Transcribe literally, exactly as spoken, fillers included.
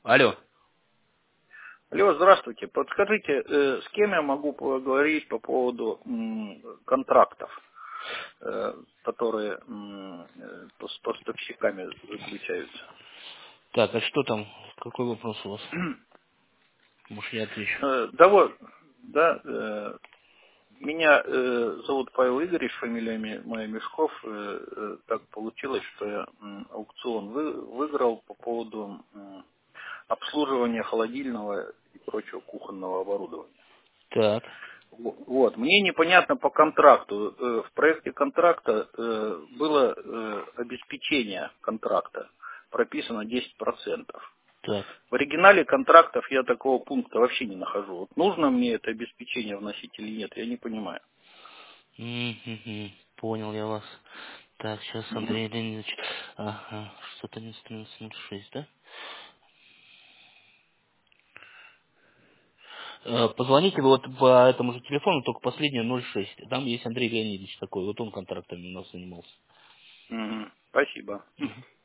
Алло. Алло, здравствуйте. Подскажите, э, с кем я могу поговорить по поводу м, контрактов, э, которые м, э, с поставщиками заключаются? Так, а что там? Какой вопрос у вас? Может, я отвечу. Э, да вот, да, э, меня э, зовут Павел Игоревич, фамилия ми- моя Мешков. Э, э, так получилось, что я м, аукцион вы- выиграл по поводу м, обслуживания холодильного и прочего кухонного оборудования. Так, Вот. Мне непонятно по контракту. Э, В проекте контракта э, было э, обеспечение контракта. Прописано десять процентов. так. В оригинале контрактов я такого пункта вообще не нахожу. Вот нужно мне это обеспечение вносить или нет, я не понимаю. М-м-м. Понял я вас. Так, сейчас Мгм. Андрей Леонидович. Ага, что-то не ноль шесть, да? Э, Позвоните вы вот по этому же телефону, только последнее ноль шесть. Там есть Андрей Леонидович такой, вот он контрактами у нас занимался. Мгм. Спасибо.